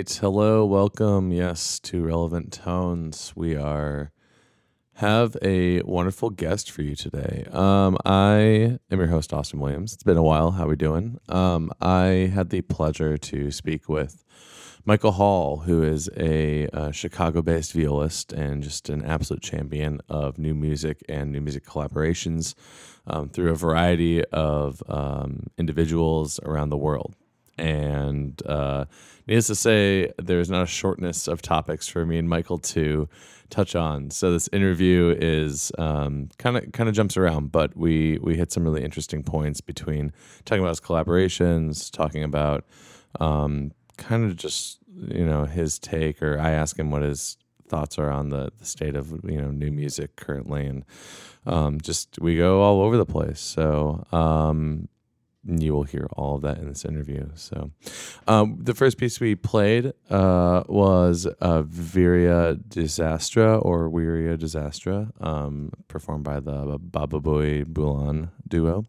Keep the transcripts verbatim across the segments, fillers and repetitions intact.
right. Hello, welcome. Yes, to Relevant Tones. We are have a wonderful guest for you today. Um, I am your host, Austin Williams. It's been a while. How we doing? Um, I had the pleasure to speak with Michael Hall, who is a, uh Chicago-based violist and just an absolute champion of new music and new music collaborations um, through a variety of um, individuals around the world. And uh, needless to say, there's not a shortness of topics for me and Michael to touch on. So this interview is kind of kind of jumps around, but we we hit some really interesting points between talking about his collaborations, talking about um, kind of just you know his take, or I ask him what his thoughts are on the, the state of you know new music currently, and um, just we go all over the place. So. Um, You will hear all of that in this interview. So, um, the first piece we played uh, was uh, Viria Disastra or Wiria Disastra, um, performed by the Baba Booey Bulan duo.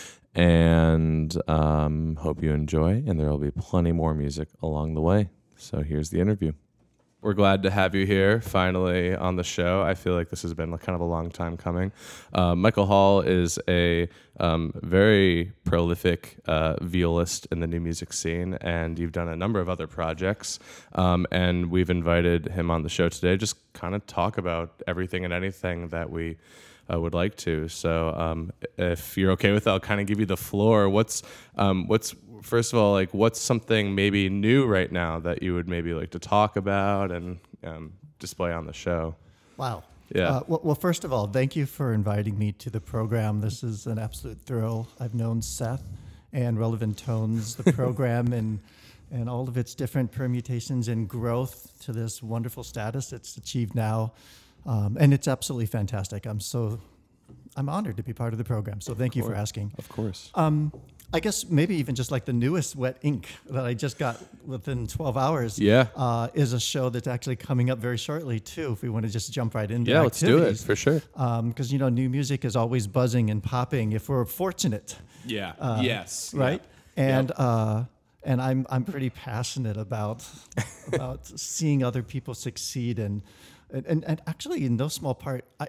And um, hope you enjoy, and there will be plenty more music along the way. So, here's the interview. We're glad to have you here finally on the show. I feel like this has been kind of a long time coming. Uh, Michael Hall is a um, very prolific uh, violist in the new music scene, and you've done a number of other projects. Um, and we've invited him on the show today, just kind of talk about everything and anything that we uh, would like to. So um, if you're okay with that, I'll kind of give you the floor. What's um, what's First of all, like, what's something maybe new right now that you would maybe like to talk about and um, display on the show? Wow. Yeah. Uh, well, well, first of all, thank you for inviting me to the program. This is an absolute thrill. I've known Seth and Relevant Tones, the program, and and all of its different permutations and growth to this wonderful status it's achieved now, um, and it's absolutely fantastic. I'm so I'm honored to be part of the program. So thank you for asking. Of course. Um, I guess maybe even just like the newest Wet Ink that I just got within twelve hours Yeah. uh, is a show that's actually coming up very shortly, too, if we want to just jump right into Yeah, let's do it, activities. for sure. Because, you know, new music is always buzzing and popping if we're fortunate. Yeah. Uh, yes. Right? Yeah. And Yep. uh, and I'm I'm pretty passionate about about seeing other people succeed. And, and, and actually, in no small part, I...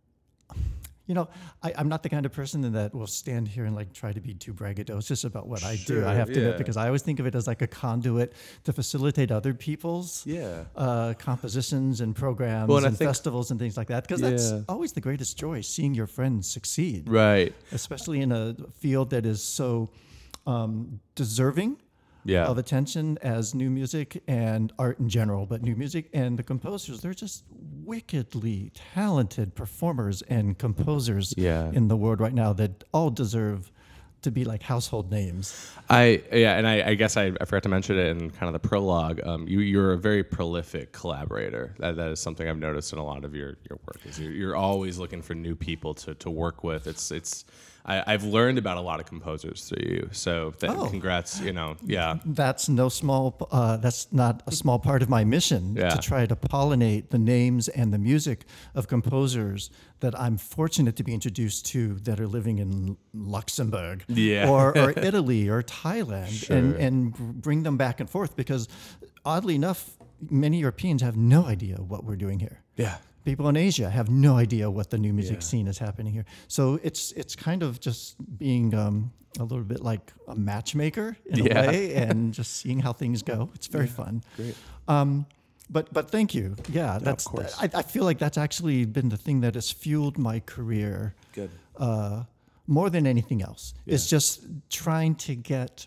You know, I, I'm not the kind of person that will stand here and like try to be too braggadocious about what I do. Sure, I have to yeah. admit, because I always think of it as like a conduit to facilitate other people's Yeah. uh, compositions and programs Well, and I and think- festivals and things like that. Because that's Yeah. always the greatest joy, seeing your friends succeed, Right. especially in a field that is so um, deserving Yeah. of attention as new music and art in general. But new music and the composers, they're just wickedly talented performers and composers Yeah. in the world right now that all deserve to be like household names. I yeah, and I, I guess I, I forgot to mention it in kind of the prologue. Um, you you're a very prolific collaborator. That that is something I've noticed in a lot of your, your work. Is you're, you're always looking for new people to, to work with. It's it's I, I've learned about a lot of composers through you. So th- Oh. congrats. You know, yeah, That's no small. Uh, that's not a small part of my mission Yeah. to try to pollinate the names and the music of composers that I'm fortunate to be introduced to that are living in Luxembourg, Yeah. or, or Italy or Thailand, Sure. and and bring them back and forth. Because oddly enough, many Europeans have no idea what we're doing here. yeah. People in Asia have no idea what the new music Yeah. scene is happening here. So it's it's kind of just being um, a little bit like a matchmaker in Yeah. a way, and just seeing how things go. It's very fun. Great. Um, but but thank you. Yeah, that's. course. I, I feel like that's actually been the thing that has fueled my career Good. uh, more than anything else. It's just trying to get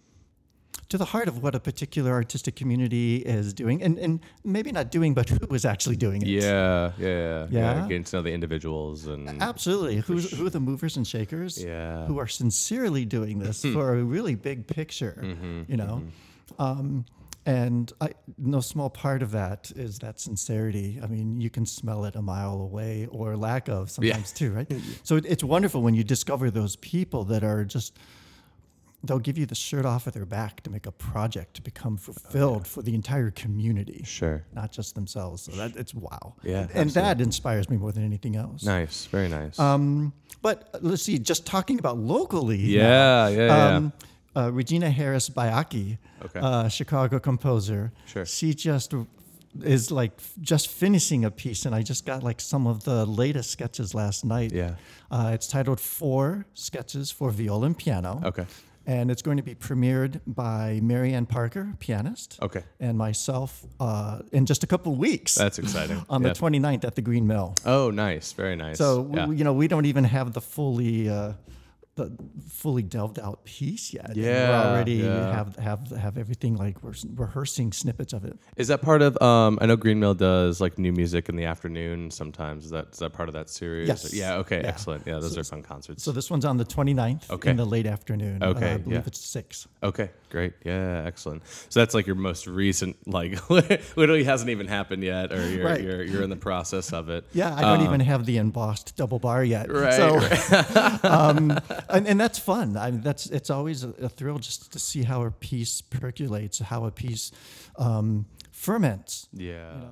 to the heart of what a particular artistic community is doing, and, and maybe not doing, but who is actually doing it. Yeah, yeah, yeah. Yeah? Getting to know the individuals and Absolutely. Who's, who are the movers and shakers Yeah. who are sincerely doing this for a really big picture, you know? Um, and I, no small part of that is that sincerity. I mean, you can smell it a mile away, or lack of sometimes too, right? So it, it's wonderful when you discover those people that are just, they'll give you the shirt off of their back to make a project to become fulfilled for the entire community, Sure. not just themselves. So that it's wow. Yeah, And, and that inspires me more than anything else. Nice. Very nice. Um, but let's see, just talking about locally. Yeah, now, yeah, yeah. um, uh, Regina Harris Bayaki, Okay. uh, Chicago composer. Sure. She just is like just finishing a piece, and I just got like some of the latest sketches last night. Yeah. Uh, it's titled Four Sketches for Viola and Piano. Okay. And it's going to be premiered by Marianne Parker, pianist. Okay. And myself uh, in just a couple of weeks. That's exciting. On Yeah. the twenty-ninth at the Green Mill. Oh, nice. Very nice. So, yeah. we, you know, we don't even have the fully... Uh, the fully delved out piece yet. Yeah, we already yeah. have have have everything, like we're rehearsing snippets of it. Is that part of? Um, I know Green Mill does like new music in the afternoon sometimes. Is that is that part of that series? Yes. Yeah. Okay. Yeah. Excellent. Yeah, those So- are fun concerts. So this one's on the twenty-ninth Okay. in the late afternoon. Okay, Uh, I believe yeah. it's six. Okay, great. Yeah, excellent. So that's like your most recent, like literally hasn't even happened yet, or you're Right. you're, you're in the process of it. Yeah, I don't Um, even have the embossed double bar yet. Right, So, um, and, and that's fun. I mean, that's it's always a, a thrill just to see how a piece percolates, how a piece um, ferments. Yeah.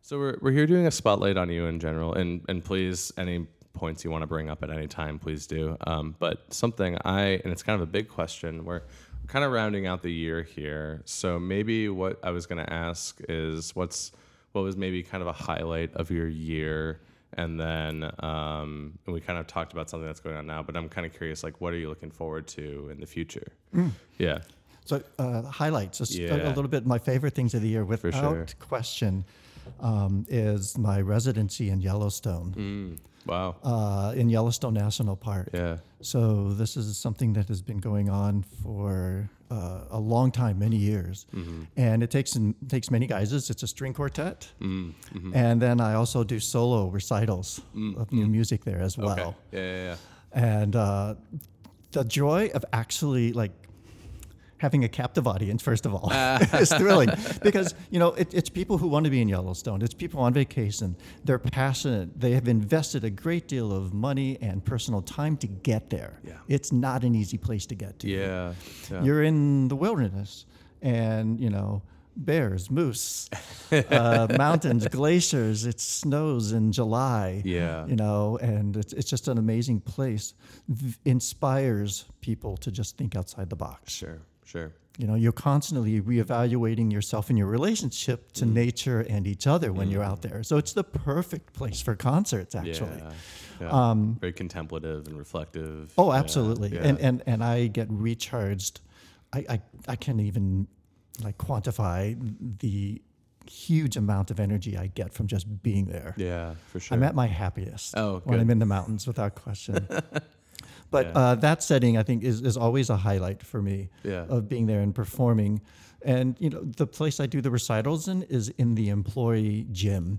So we're we're here doing a spotlight on you in general, and and please, any points you want to bring up at any time, please do. Um, but something I and it's kind of a big question. We're kind of rounding out the year here, so maybe what I was going to ask is what's what was maybe kind of a highlight of your year, and then um, and we kind of talked about something that's going on now. But I'm kind of curious, like, what are you looking forward to in the future? Mm. Yeah. So uh, highlights, just Yeah. a, a little bit. My favorite things of the year, without sure. question, um, is my residency in Yellowstone. Mm. Wow. Uh, in Yellowstone National Park. Yeah. So this is something that has been going on for uh, a long time, many years, mm-hmm. and it takes takes many guises. It's a string quartet, mm-hmm. and then I also do solo recitals mm-hmm. of new music there as well. Okay. Yeah, yeah, yeah. And uh, the joy of actually like having a captive audience, first of all, is thrilling because, you know, it, it's people who want to be in Yellowstone. It's people on vacation. They're passionate. They have invested a great deal of money and personal time to get there. Yeah. It's not an easy place to get to. Yeah. yeah. You're in the wilderness and, you know, bears, moose, uh, mountains, glaciers. It snows in July. Yeah. You know, and it's, it's just an amazing place. V- inspires people to just think outside the box. Sure. Sure. You know, you're constantly reevaluating yourself and your relationship to mm. nature and each other when mm. you're out there. So it's the perfect place for concerts, actually. Yeah. yeah. Um, Very contemplative and reflective. Oh, absolutely. Yeah. And, and and I get recharged. I, I, I can't even like quantify the huge amount of energy I get from just being there. Yeah, for sure. I'm at my happiest oh, when good. I'm in the mountains, without question. But yeah. uh, that setting, I think, is, is always a highlight for me yeah. of being there and performing. And, you know, the place I do the recitals in is in the employee gym.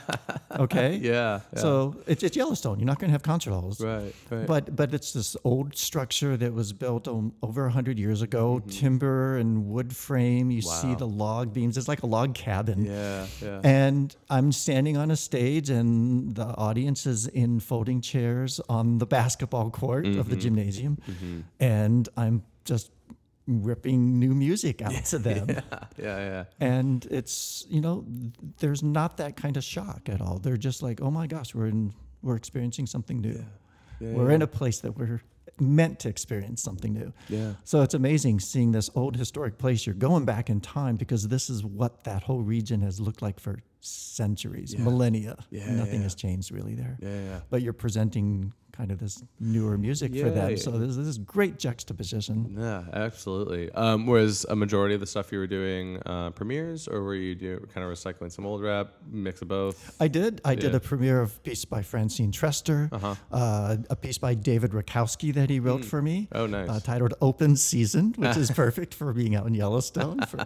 Okay? Yeah, yeah. So it's, it's Yellowstone. You're not going to have concert halls. Right, right. But but it's this old structure that was built um, over one hundred years ago, mm-hmm. timber and wood frame. You wow. see the log beams. It's like a log cabin. Yeah, yeah. And I'm standing on a stage, and the audience is in folding chairs on the basketball court mm-hmm. of the gymnasium. Mm-hmm. And I'm just ripping new music out to them. Yeah, yeah, yeah. And it's, you know, there's not that kind of shock at all. They're just like, oh my gosh, we're in, we're experiencing something new. Yeah. Yeah, we're yeah. in a place that we're meant to experience something new. Yeah. So it's amazing seeing this old historic place. You're going back in time because this is what that whole region has looked like for centuries, yeah. millennia. Yeah, Nothing yeah. has changed really there. Yeah, yeah. But you're presenting kind of this newer music yeah, for them. yeah. So there's this great juxtaposition. Yeah, absolutely. Um, was a majority of the stuff you were doing uh, premieres, or were you do, kind of recycling some old rap, mix of both? I did. I yeah. did a premiere of a piece by Francine Trester, uh-huh. uh, a piece by David Rakowski that he wrote mm. for me. Oh, nice. Uh, titled Open Season, which is perfect for being out in Yellowstone. For,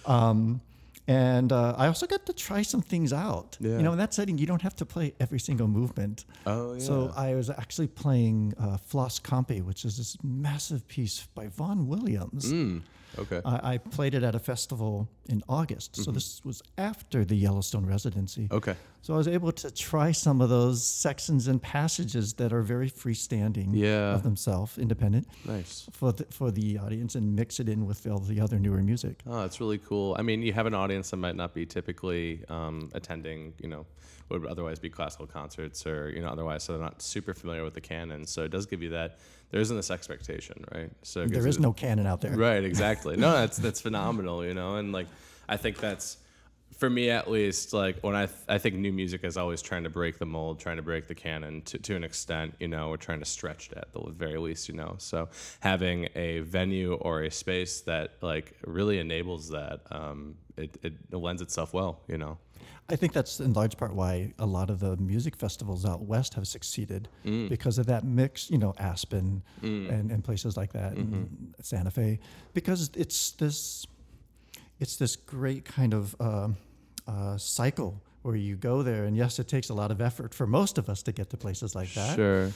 um, And uh, I also got to try some things out. Yeah. You know, in that setting, you don't have to play every single movement. Oh, yeah. So I was actually playing uh, Floss Compe, which is this massive piece by Vaughan Williams. Mm. Okay. I, I played it at a festival in August. Mm-hmm. So this was after the Yellowstone residency. Okay. So I was able to try some of those sections and passages that are very freestanding yeah. of themselves, independent. Nice. For the, for the audience, and mix it in with all the other newer music. Oh, that's really cool. I mean, you have an audience that might not be typically um, attending, you know, what would otherwise be classical concerts or, you know, otherwise, so they're not super familiar with the canon. So it does give you that, there isn't this expectation, right? So it there is you, no canon out there. Right, exactly. No, that's that's phenomenal, you know, and like, I think that's, for me at least, like when I th- I think new music is always trying to break the mold, trying to break the canon to, to an extent, you know, we're trying to stretch it at the very least, you know. So having a venue or a space that like really enables that, um, it, it lends itself well, you know. I think that's in large part why a lot of the music festivals out west have succeeded mm. because of that mix, you know, Aspen mm. and, and places like that, mm-hmm. and Santa Fe, because it's this, it's this great kind of uh, uh, cycle where you go there, and yes, it takes a lot of effort for most of us to get to places like that. Sure.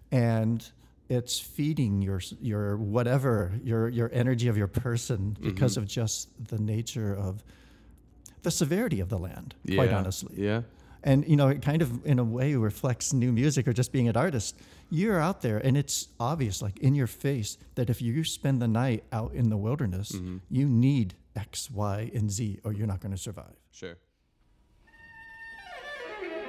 And it's feeding your your whatever your your energy of your person because mm-hmm. of just the nature of the severity of the land, yeah. quite honestly. Yeah. And, you know, it kind of, in a way, reflects new music or just being an artist. You're out there, and it's obvious, like in your face, that if you spend the night out in the wilderness, mm-hmm. you need X, Y, and Z, or you're not going to survive. Sure.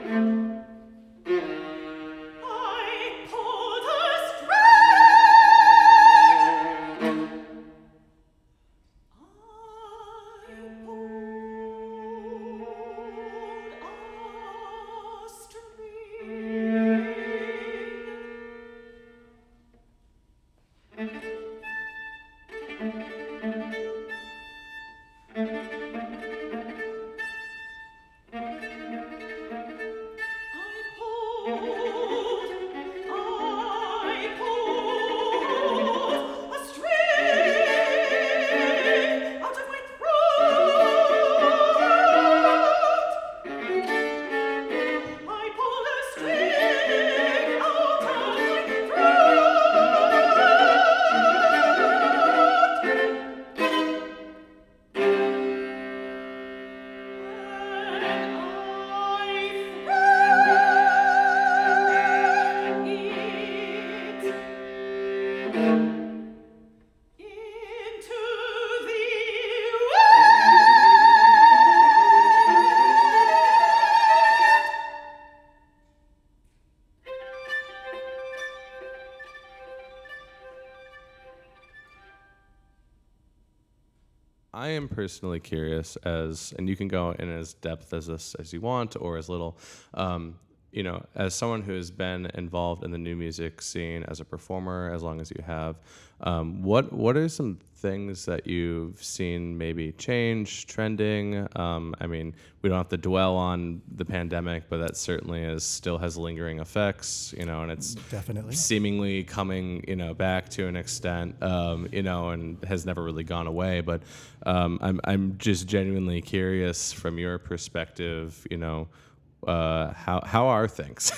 I am personally curious as, and you can go in as depth as this as you want or as little, um, you know, as someone who has been involved in the new music scene as a performer as long as you have, um, what what are some things that you've seen maybe change, trending? Um, I mean, we don't have to dwell on the pandemic, but that certainly is still has lingering effects, you know, and it's definitely seemingly coming, you know, back to an extent, um, you know, and has never really gone away. But um, I'm I'm just genuinely curious from your perspective, you know. Uh, how how are things?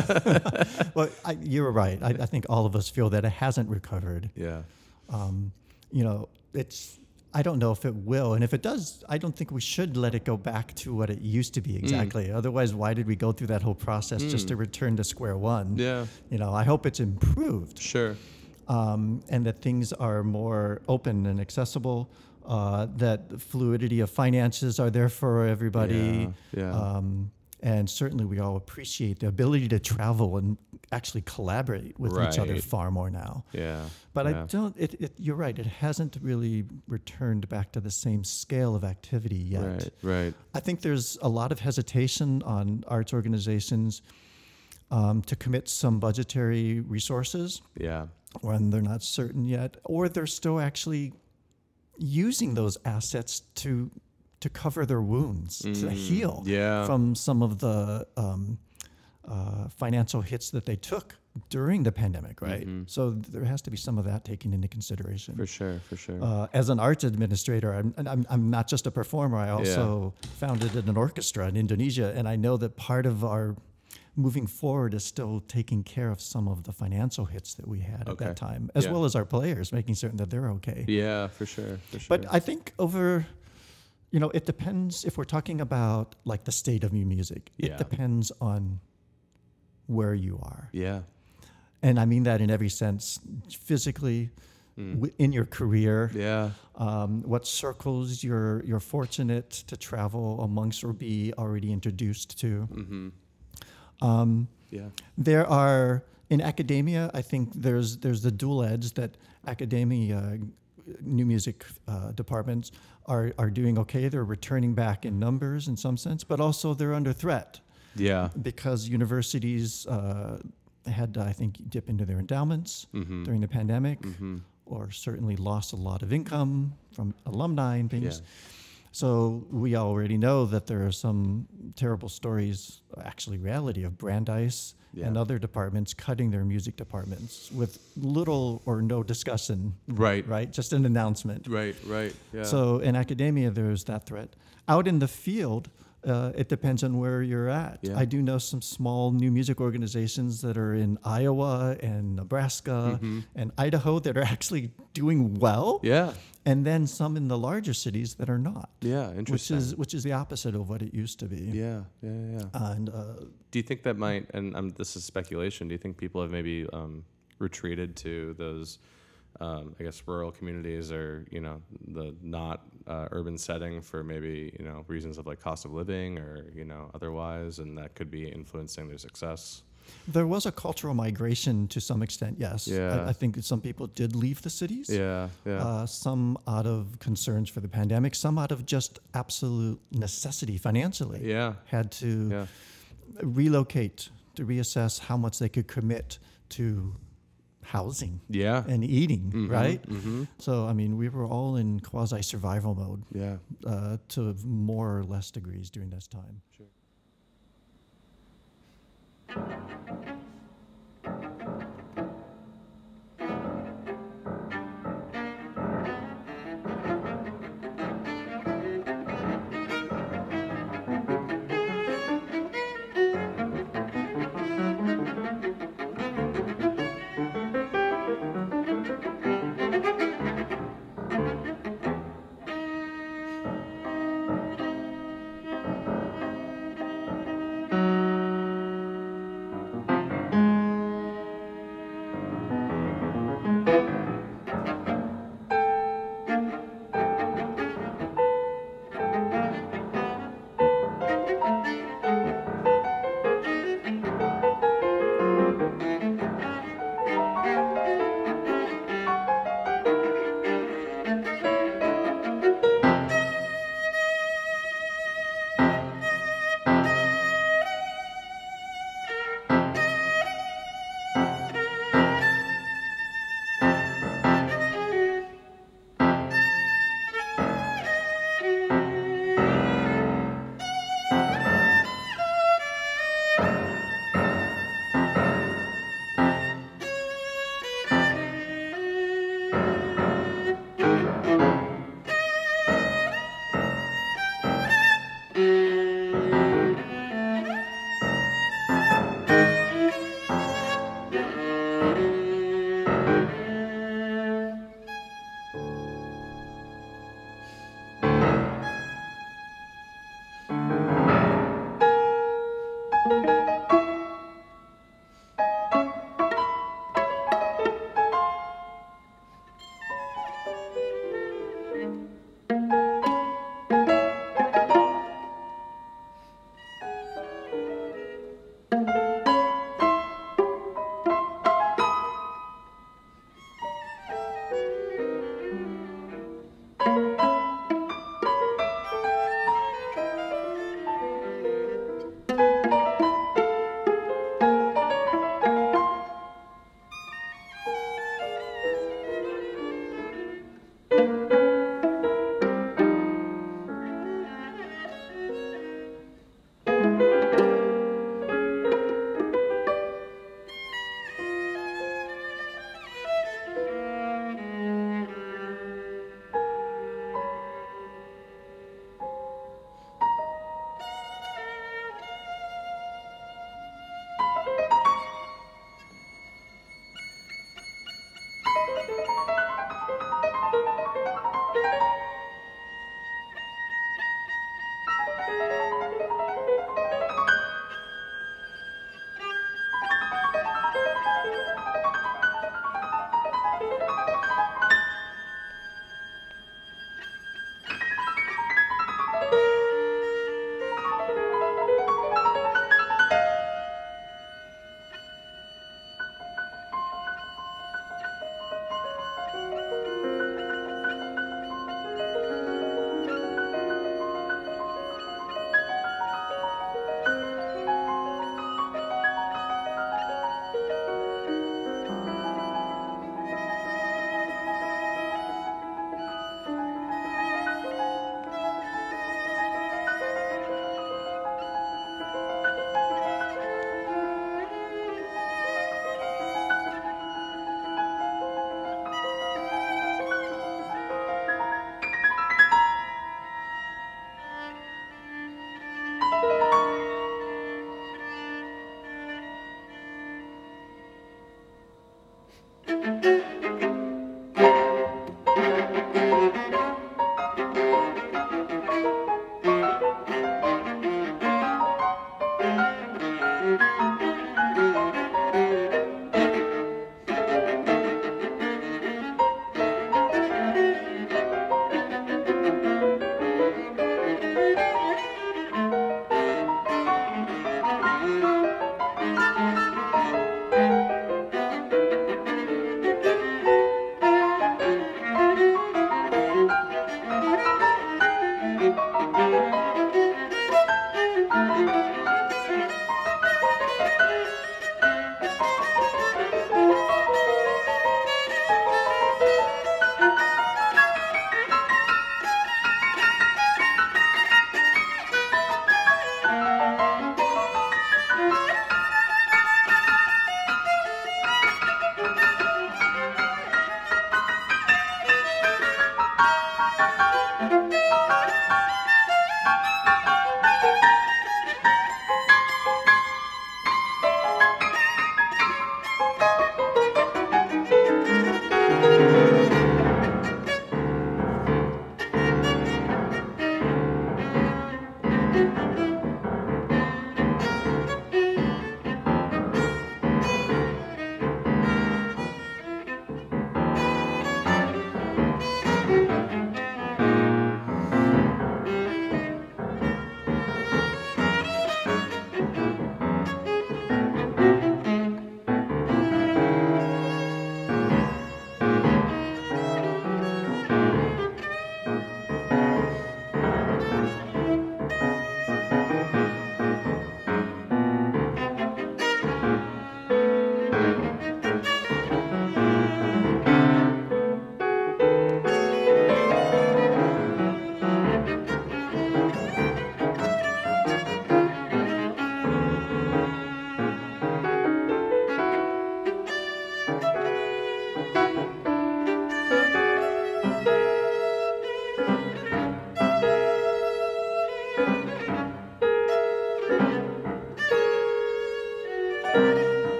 Well, I, you're right. I, I think all of us feel that it hasn't recovered. Yeah. Um, you know, it's. I don't know if it will, and if it does, I don't think we should let it go back to what it used to be exactly. Mm. Otherwise, why did we go through that whole process mm. just to return to square one? Yeah. You know, I hope it's improved. Sure. Um, and that things are more open and accessible. Uh, that fluidity of finances are there for everybody. Yeah. Yeah. Um, And certainly we all appreciate the ability to travel and actually collaborate with right. each other far more now. Yeah. But yeah. I don't, it, it, you're right, it hasn't really returned back to the same scale of activity yet. Right, right. I think there's a lot of hesitation on arts organizations um, to commit some budgetary resources Yeah. when they're not certain yet, or they're still actually using those assets to to cover their wounds, mm, to heal yeah. from some of the um, uh, financial hits that they took during the pandemic, right? Mm-hmm. So there has to be some of that taken into consideration. For sure, for sure. Uh, as an arts administrator, I'm, I'm, I'm not just a performer, I also yeah. founded an orchestra in Indonesia, and I know that part of our moving forward is still taking care of some of the financial hits that we had okay. at that time, as yeah. well as our players, making certain that they're okay. Yeah, for sure, for sure. But I think over... You know, it depends if we're talking about like the state of new music. Yeah. It depends on where you are. Yeah. And I mean that in every sense, physically, mm. w- in your career. Yeah. Um, what circles you're you're fortunate to travel amongst or be already introduced to. Mm-hmm. Um, yeah. There are in academia. I think there's there's the dual edge that academia. New music uh, departments are, are doing okay. They're returning back in numbers in some sense, but also they're under threat. Yeah. Because universities uh, had to, I think, dip into their endowments mm-hmm. during the pandemic, mm-hmm. or certainly lost a lot of income from alumni and things. Yeah. So we already know that there are some terrible stories, actually reality, of Brandeis yeah. and other departments cutting their music departments with little or no discussion. Right. Right? Just an announcement. Right, right. Yeah. So in academia, there's that threat. Out in the field, uh, it depends on where you're at. Yeah. I do know some small new music organizations that are in Iowa and Nebraska mm-hmm. and Idaho that are actually doing well. Yeah. And then some in the larger cities that are not. Yeah, interesting. Which is which is the opposite of what it used to be. Yeah, yeah, yeah. And uh, do you think that might? And um, this is speculation. Do you think people have maybe um, retreated to those um, I guess rural communities or, you know, the not uh, urban setting for maybe, you know, reasons of like cost of living or, you know, otherwise, and that could be influencing their success. There was a cultural migration to some extent, yes. Yeah. I, I think some people did leave the cities. Yeah, yeah. Uh, some out of concerns for the pandemic, some out of just absolute necessity financially. Yeah. Had to Yeah. relocate, to reassess how much they could commit to housing Yeah. and eating, Mhm, right? mhm. So, I mean, we were all in quasi-survival mode Yeah. uh, to more or less degrees during this time. Sure.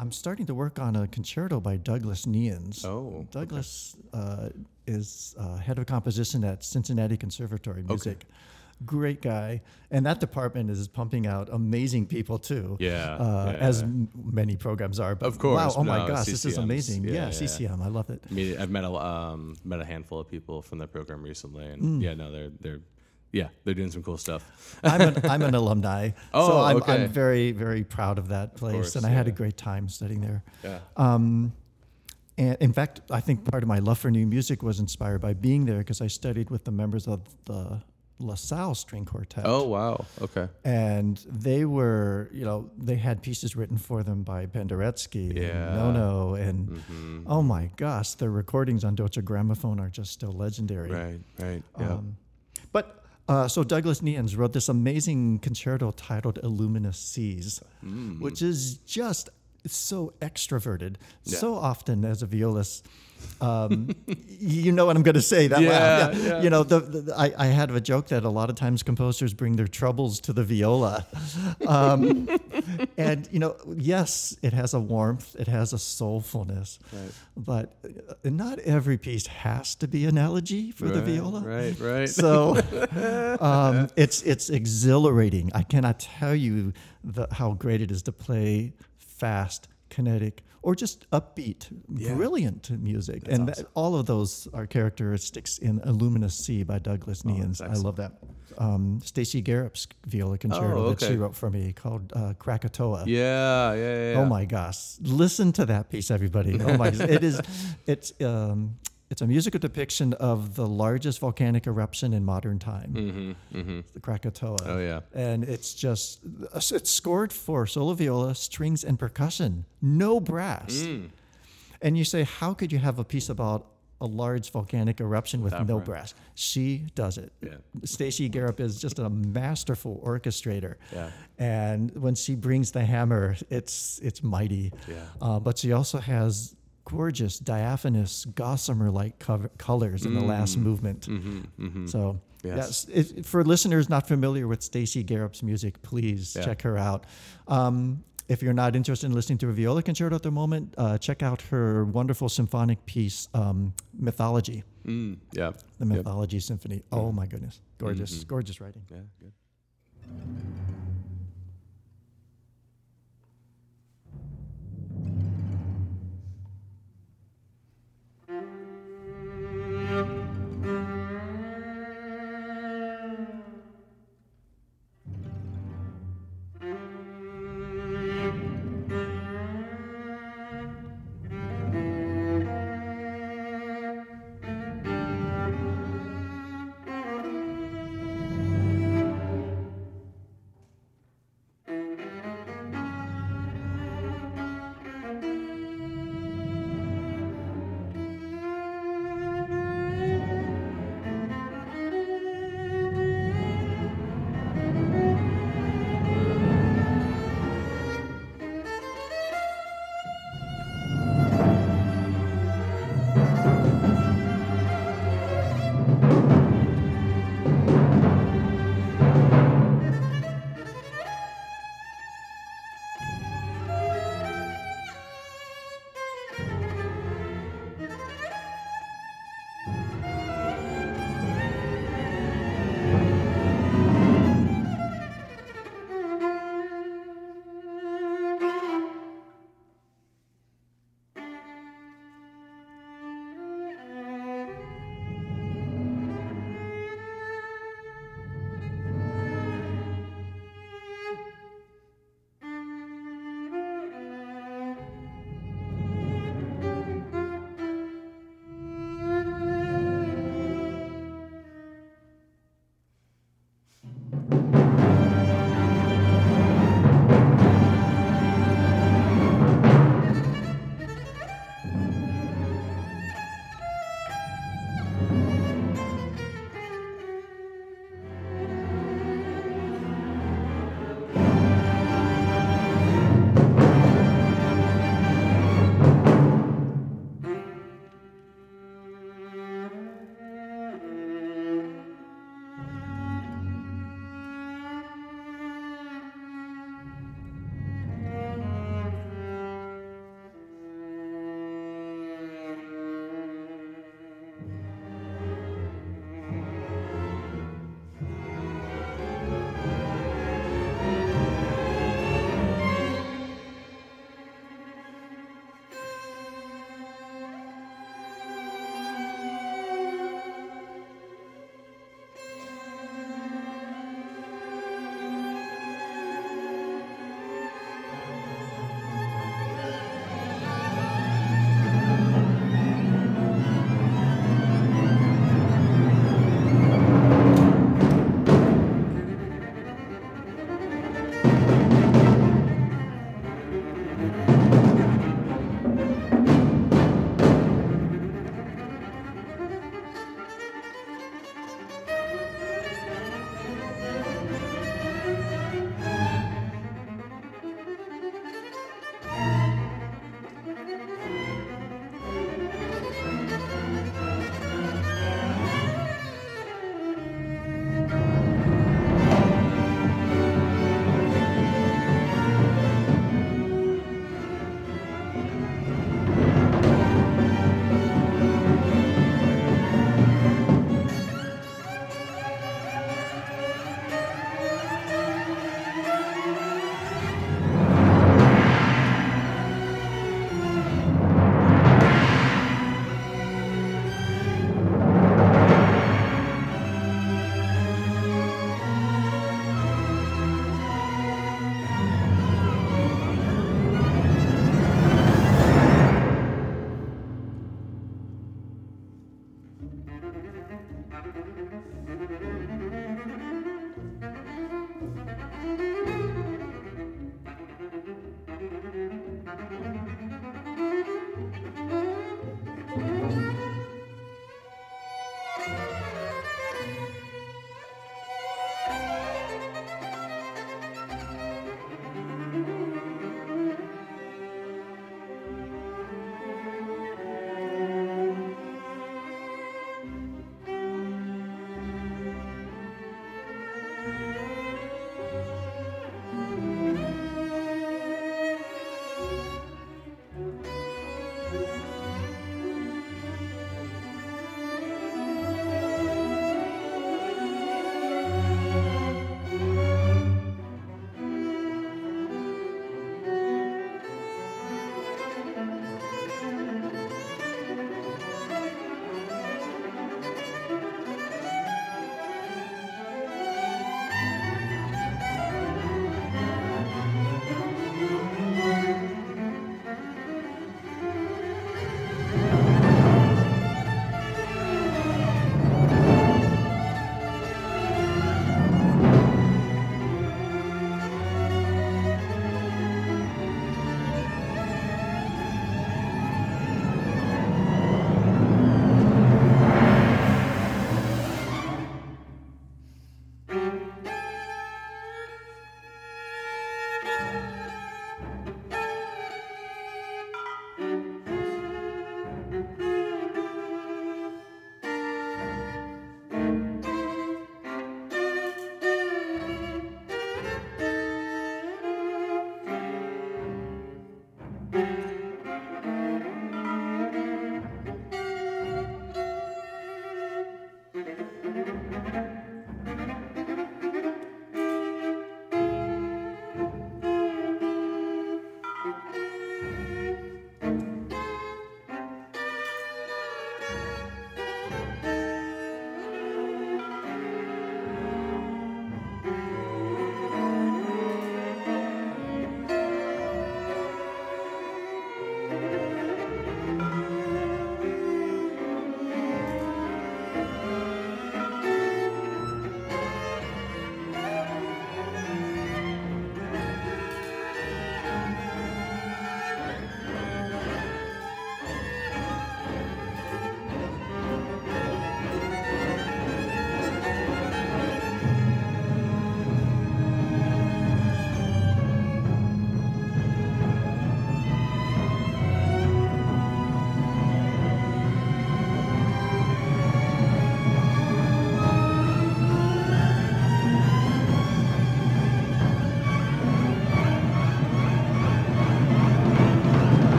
I'm starting to work on a concerto by Douglas Neans. Oh, Douglas uh, is uh, head of composition at Cincinnati Conservatory Music. Great guy, and that department is pumping out amazing people too. Yeah, uh, yeah, as yeah. m- many programs are. But Of course, wow! Oh no, my gosh, this is C C Ms. amazing. Yeah, Yeah, yeah. C C M. I love it. I mean, I've met a um, met a handful of people from that program recently, and Mm. yeah, no, they're they're yeah, they're doing some cool stuff. I'm an I'm an alumni, Oh, so I'm okay. I'm very very proud of that place, course, and I had a yeah. great time studying there. Yeah. Um, and in fact, I think part of my love for new music was inspired by being there because I studied with the members of the LaSalle String Quartet. Oh wow. Okay. And they were, you know, they had pieces written for them by Penderecki Yeah. and Nono, and Mm-hmm. oh my gosh, their recordings on Deutsche Grammophon are just still legendary. Right. Right. Yeah. Um, but uh, so Douglas Neans wrote this amazing concerto titled Illuminous Seas, Mm. which is just so extroverted. Yeah. So often as a violist, um, you know what I'm going to say. That Yeah, laugh. yeah. You know, the, the, I, I had a joke that a lot of times composers bring their troubles to the viola. Um, and, you know, yes, it has a warmth, it has a soulfulness, Right. but uh, not every piece has to be an elegy for the Right, viola. Right. Right. So um, it's it's exhilarating. I cannot tell you the, how great it is to play fast, kinetic, or just upbeat, Yeah. brilliant music. That's and awesome. that, all of those are characteristics in Illuminous Sea by Douglas Oh, Neans. that's I love that. Um, Stacey Garrop's viola concerto Oh, that she okay. wrote for me called uh, Krakatoa. Yeah. Yeah. Yeah. yeah. Oh my gosh! Listen to that piece, everybody. Oh my! It is. It's. Um, it's a musical depiction of the largest volcanic eruption in modern time, Mm-hmm. Mm-hmm. the Krakatoa. Oh yeah. And it's just. It's scored for solo viola, strings, and percussion. No brass. Mm. And you say, how could you have a piece about a large volcanic eruption with Without no brass. brass? She does it. Yeah. Stacey Garrop is just a masterful orchestrator. Yeah. And when she brings the hammer, it's it's mighty. Yeah. Uh, but she also has gorgeous, diaphanous, gossamer-like cover- colors in the last movement. Mm-hmm. Mm-hmm. So, Yes. yes, if, for listeners not familiar with Stacey Garrop's music, please Yeah. check her out. Um, if you're not interested in listening to a viola concerto at the moment, uh, check out her wonderful symphonic piece, um, Mythology, Mm. Yeah. the Yep. Mythology Symphony. Oh my goodness, gorgeous, Mhm. gorgeous writing. Yeah. Good.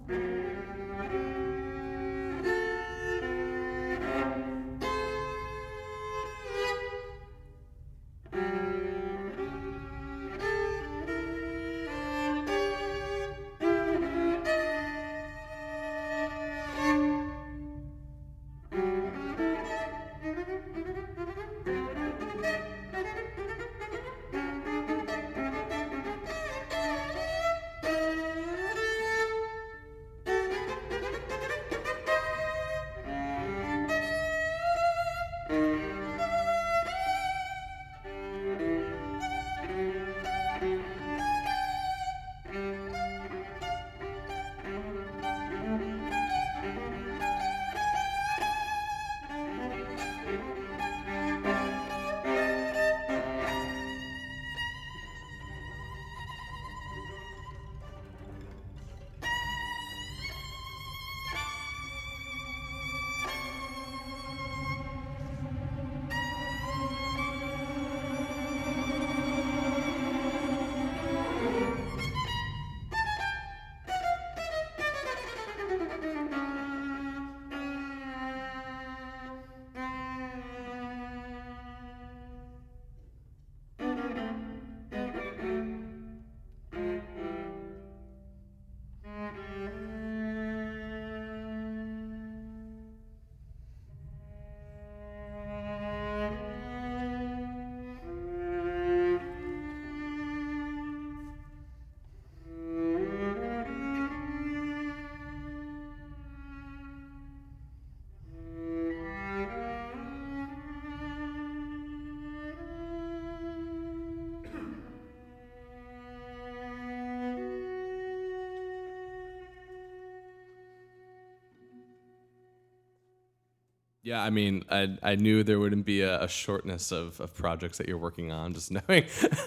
Yeah, I mean, I I knew there wouldn't be a, a shortness of, of projects that you're working on. Just knowing,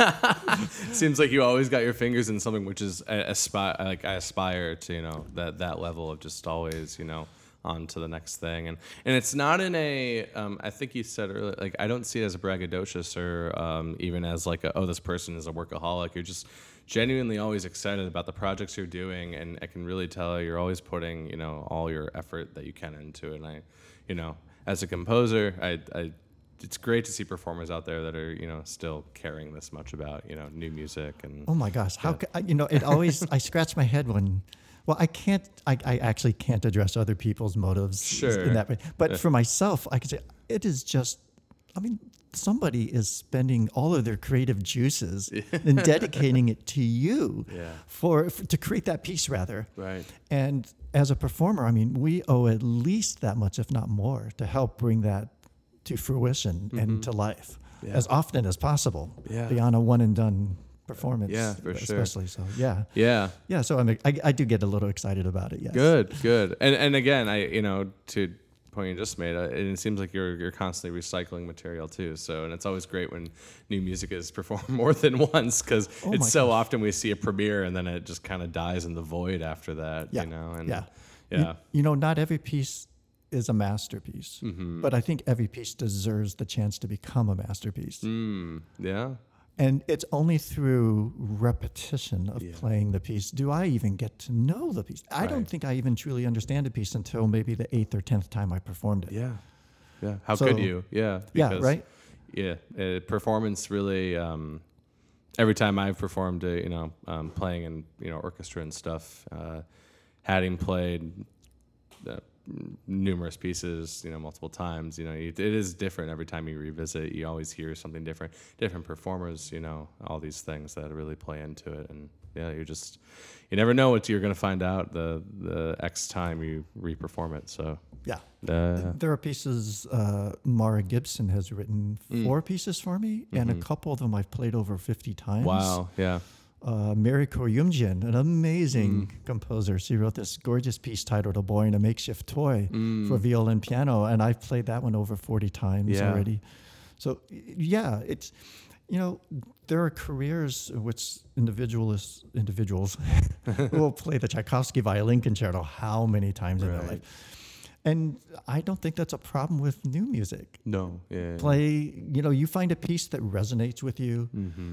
seems like you always got your fingers in something, which is I aspire like I aspire to, you know, that that level of just always, you know, on to the next thing. And and it's not in a um, I think you said earlier, like I don't see it as a braggadocious or um, even as like a, oh, this person is a workaholic. You're just genuinely always excited about the projects you're doing, and I can really tell you're always putting, you know, all your effort that you can into it. And I, you know, as a composer, I, I it's great to see performers out there that are, you know, still caring this much about, you know, new music. And oh my gosh, how ca- you know, it always I scratch my head when, well, I can't, I, I actually can't address other people's motives Sure. in that way. But Yeah. for myself, I can say it is just, I mean, somebody is spending all of their creative juices and dedicating it to you Yeah. for, for to create that piece, rather. Right. And as a performer, I mean, we owe at least that much, if not more, to help bring that to fruition mm-hmm. and to life Yeah. as often as possible Yeah. beyond a one and done performance. Yeah, for sure. Especially so. Yeah. Yeah. Yeah. So I'm, I, I do get a little excited about it. Yes. Good, good. And and again, I you know, to the point you just made, uh, it seems like you're you're constantly recycling material too. So, and it's always great when new music is performed more than once, because Oh it's my so gosh. often we see a premiere and then it just kind of dies in the void after that. Yeah. You know. And Yeah. Yeah. You, you know, not every piece is a masterpiece, Mm-hmm. but I think every piece deserves the chance to become a masterpiece. Mm, yeah. And it's only through repetition of Yeah. playing the piece do I even get to know the piece. I don't Right. think I even truly understand a piece until maybe the eighth or tenth time I performed it. Yeah. Yeah. How So- could you? Yeah. Yeah, because, right? Yeah. Uh, performance really. Um, every time I've performed, uh, you know, um, playing in you know orchestra and stuff, uh, having played uh, numerous pieces, you know, multiple times, you know, it, it is different every time you revisit. You always hear something different, different performers, you know, all these things that really play into it. And yeah, you just, you never know what you're going to find out the the X time you re-perform it. So Yeah. uh, There are pieces, uh, Mara Gibson has written four pieces for me, and a couple of them I've played over fifty times. wow, yeah, Uh, Mary Koryumjian, an amazing composer. She wrote this gorgeous piece titled A Boy in a Makeshift Toy for viola and piano, and I've played that one over forty times Yeah. already. So, y- yeah, it's, you know, there are careers in which individualists, individuals will play the Tchaikovsky violin concerto how many times in their Right. life. And I don't think that's a problem with new music. no, yeah, Play, you know, you find a piece that resonates with you. mm-hmm.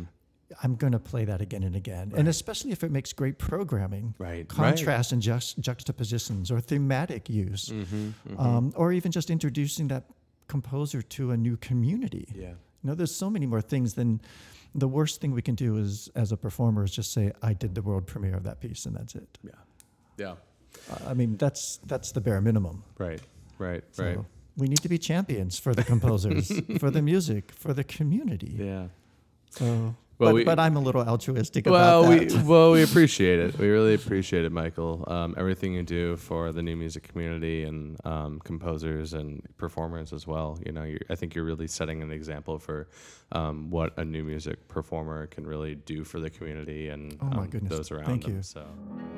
I'm going to play that again and again. Right. And especially if it makes great programming, Right. contrast and just juxtapositions or thematic use, Mm-hmm, mm-hmm. Um, or even just introducing that composer to a new community. Yeah. You know, there's so many more things than the worst thing we can do is, as a performer, is just say, I did the world premiere of that piece and that's it. Yeah. Yeah. Uh, I mean, that's that's the bare minimum. Right. Right. So Right. we need to be champions for the composers, for the music, for the community. Yeah. So, Well, but, we- but I'm a little altruistic Well, about we that. well we appreciate it. We really appreciate it, Michael. Um, everything you do for the new music community and um, composers and performers as well. You know, you're, I think you're really setting an example for um, what a new music performer can really do for the community and Oh my um, goodness. those around Thank them. you. So.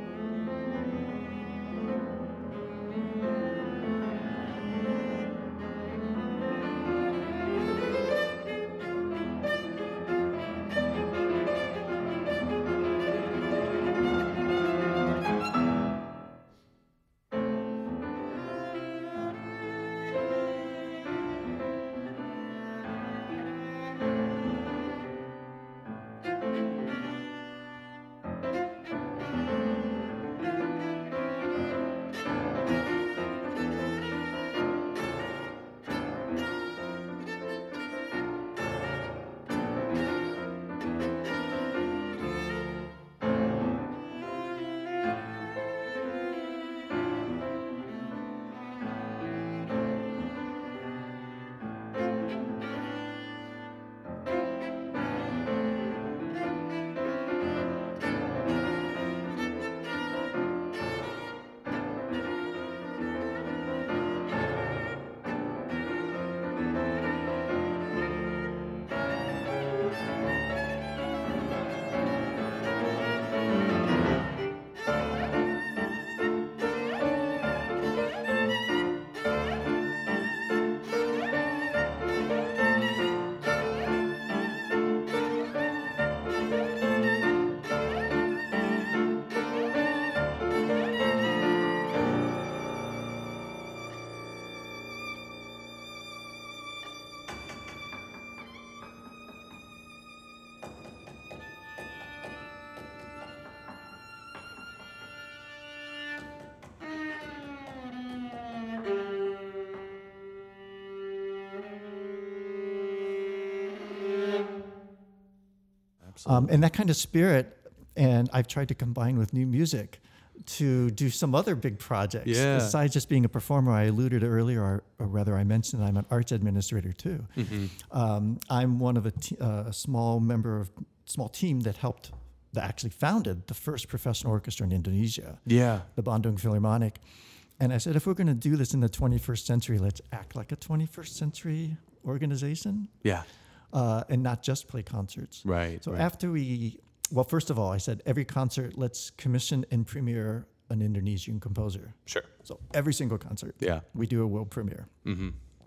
Um, and that kind of spirit, and I've tried to combine with new music to do some other big projects. Yeah. Besides just being a performer, I alluded earlier, or, or rather I mentioned I'm an arts administrator too. Mm-hmm. Um, I'm one of a, t- uh, a small member of small team that helped, that actually founded the first professional orchestra in Indonesia, Yeah. the Bandung Philharmonic. And I said, if we're going to do this in the twenty-first century, let's act like a twenty-first century organization Yeah. uh, and not just play concerts. Right. So right. after we, well, first of all, I said every concert, let's commission and premiere an Indonesian composer. Sure. So every single concert, Yeah. we do a world premiere. Mm-hmm.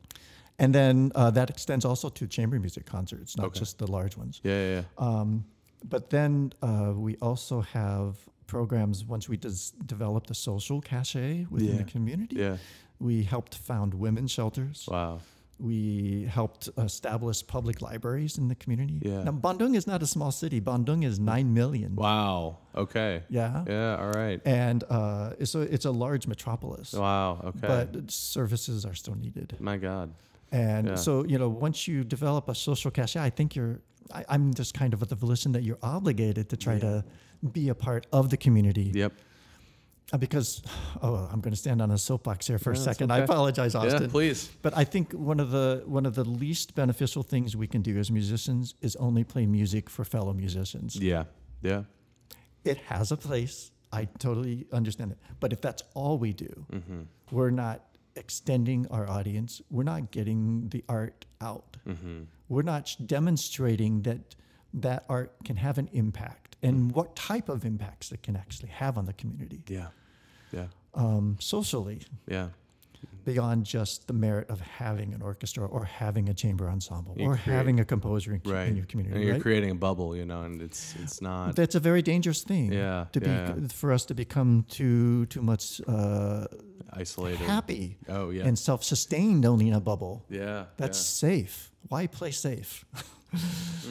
And then uh, that extends also to chamber music concerts, not Okay. just the large ones. Yeah. Yeah. yeah. Um, but then uh, we also have programs once we des- developed a social cachet within Yeah. the community. Yeah. We helped found women's shelters. Wow. We helped establish public libraries in the community. Yeah. Now, Bandung is not a small city. Bandung is nine million. Wow. Okay. Yeah. Yeah. All right. And uh, it's, a, it's a large metropolis. Wow. Okay. But services are still needed. My God. And Yeah. so, you know, once you develop a social cachet, I think you're, I, I'm just kind of of the volition that you're obligated to try Yeah. to be a part of the community. Yep. Uh, Because, oh, I'm going to stand on a soapbox here for No, a it's second. I okay. apologize, Austin. Yeah. Please. But I think one of the one of the least beneficial things we can do as musicians is only play music for fellow musicians. Yeah. Yeah. It has a place. I totally understand it. But if that's all we do, Mm-hmm. we're not extending our audience. We're not getting the art out. Mm-hmm. We're not sh- demonstrating that that art can have an impact and what type of impacts it can actually have on the community Yeah. Yeah. um, socially, Yeah. beyond just the merit of having an orchestra or having a chamber ensemble You or create- having a composer in, co- Right. in your community. And you're right? creating a bubble, you know, and it's it's not. That's a very dangerous thing. Yeah, To yeah. be for us to become too too much uh, Isolated. happy Oh yeah. and self-sustained only in a bubble. yeah. That's safe. Why play safe?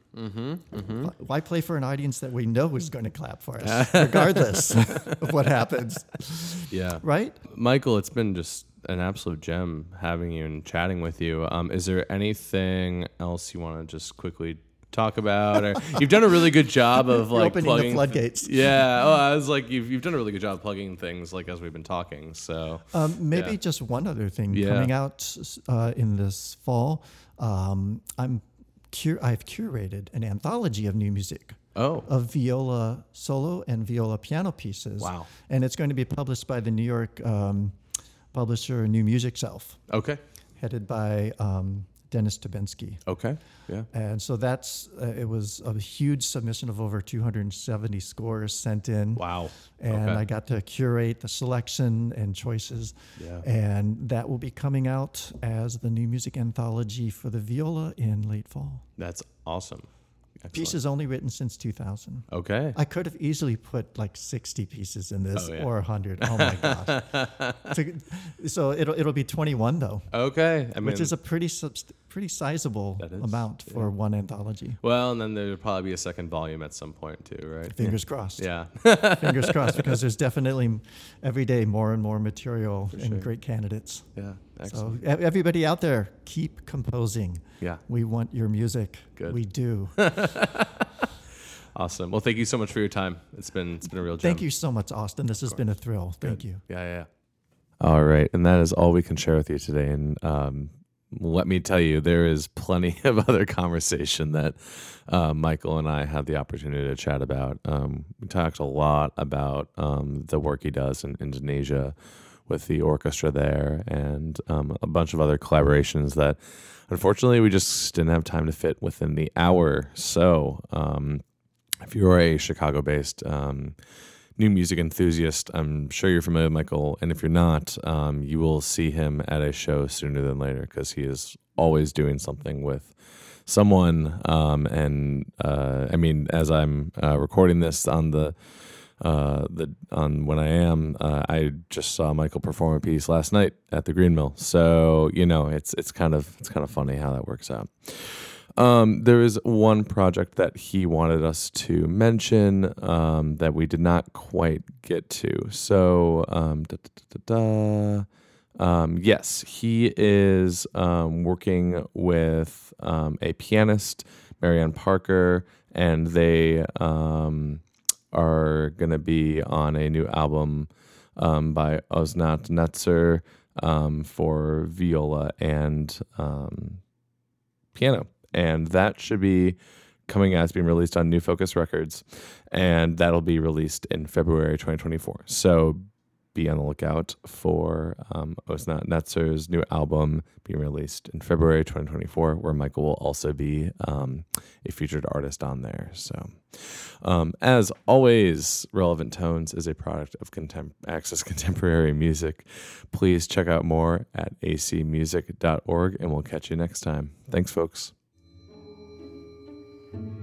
Mm-hmm, mm-hmm. Why play for an audience that we know is going to clap for us, regardless of what happens? Yeah. Right? Michael, it's been just an absolute gem having you and chatting with you. Um, is there anything else you want to just quickly talk about? Or you've done a really good job of like opening plugging the floodgates. Yeah. Oh, I was like, you've you've done a really good job of plugging things like as we've been talking. So um, maybe yeah. just one other thing Yeah. coming out uh, in this fall. Um, I'm cur- I've curated an anthology of new music. Oh. Of viola solo and viola piano pieces. Wow. And it's going to be published by the New York um, publisher New Music Self. Okay. Headed by um, Dennis Tabensky. Okay. Yeah. And so that's, uh, it was a huge submission of over two hundred seventy scores sent in. Wow. And okay. I got to curate the selection and choices. Yeah. And that will be coming out as the new music anthology for the viola in late fall. That's awesome. Excellent. Pieces only written since two thousand. Okay. I could have easily put like sixty pieces in this, Oh, yeah. or one hundred. Oh my gosh. so, so it'll it'll be twenty-one though. Okay. I mean, which is a pretty subst- pretty sizable That is, amount yeah. for one anthology. well, and then there'll probably be a second volume at some point too, right? Fingers crossed. Yeah. Fingers crossed, because there's definitely every day more and more material For and sure. great candidates. Yeah. So Excellent. e- everybody out there, keep composing. Yeah. We want your music. Good. We do. Awesome. Well, thank you so much for your time. It's been it's been a real gem. Thank you so much, Austin. This has been a thrill. Thank you. Yeah, yeah. All right, and that is all we can share with you today. And um, let me tell you, there is plenty of other conversation that uh, Michael and I had the opportunity to chat about. Um, we talked a lot about um, the work he does in Indonesia with the orchestra there, and um, a bunch of other collaborations that, unfortunately, we just didn't have time to fit within the hour. So, um, if you're a Chicago-based um, new music enthusiast, I'm sure you're familiar with Michael, and if you're not, um, you will see him at a show sooner than later, because he is always doing something with someone. Um, and uh, I mean, as I'm uh, recording this on the uh, the on when I am, uh, I just saw Michael perform a piece last night at the Green Mill. So you know, it's it's kind of it's kind of funny how that works out. Um, there is one project that he wanted us to mention um, that we did not quite get to. So, um, da, da, da, da, da. Um, yes, he is um, working with um, a pianist, Marianne Parker, and they um, are going to be on a new album um, by Osnat Netzer um, for viola and um, piano. And that should be coming out. It's being released on New Focus Records, and that'll be released in February twenty twenty-four. So be on the lookout for um, Osnat Netzer's new album being released in February twenty twenty-four, where Michael will also be um, a featured artist on there. So, um, as always, Relevant Tones is a product of Contem- Access Contemporary Music. Please check out more at a c music dot org, and we'll catch you next time. Thanks, folks. Thank you.